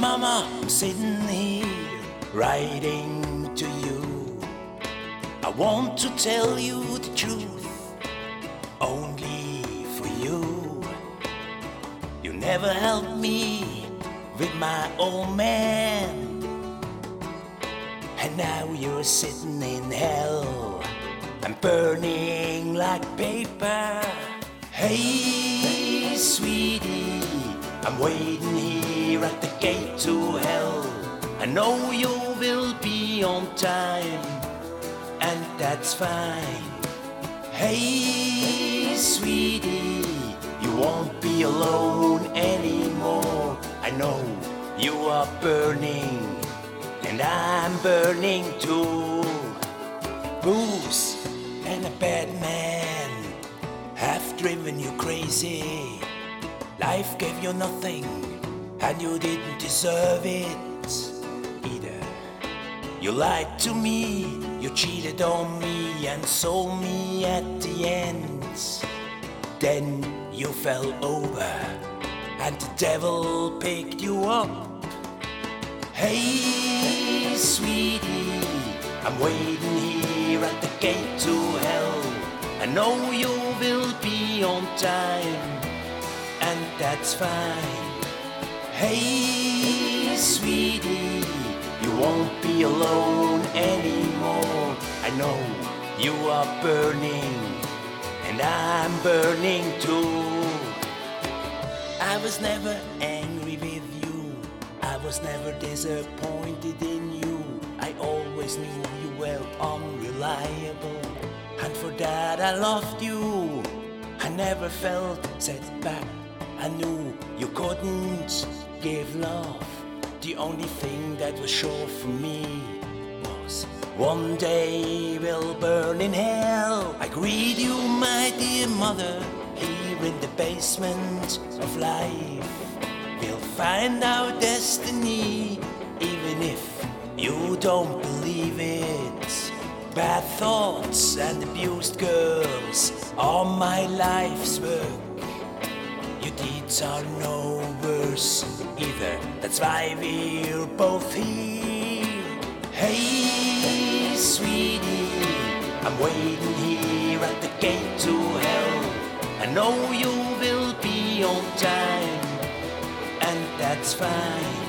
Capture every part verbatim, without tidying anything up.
Mama, I'm sitting here writing to you. I want to tell you the truth, only for you. You never helped me with my old man, and now you're sitting in hell. I'm burning like paper. Hey, sweetie, I'm waiting here at the gate to hell. I know you will be on time, and that's fine. Hey, sweetie, you won't be alone anymore. I know you are burning, and I'm burning too. Booze and a bad man have driven you crazy. Life gave you nothing, and you didn't deserve it either. You lied to me, you cheated on me, and sold me at the end. Then you fell over, and the devil picked you up. Hey, sweetie, I'm waiting here at the gate to hell. I know you will be on time, and that's fine. Hey, sweetie, you won't be alone anymore. I know you are burning, and I'm burning too. I was never angry with you, I was never disappointed in you. I always knew you were unreliable, and for that I loved you. I never felt set back, I knew you couldn't give love. The only thing that was sure for me was one day we'll burn in hell. I greet you, my dear mother, here in the basement of life. We'll find our destiny, even if you don't believe it. Bad thoughts and abused girls are my life's work. Your deeds are no worse either, that's why we're both here. Hey, sweetie, I'm waiting here at the gate to hell. I know you will be on time, and that's fine.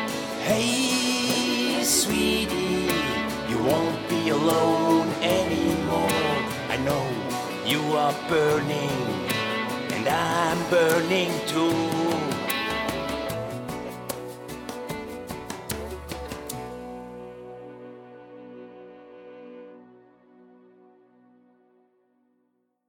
Hey, sweetie, you won't be alone anymore. I know you are burning, and I'm burning too.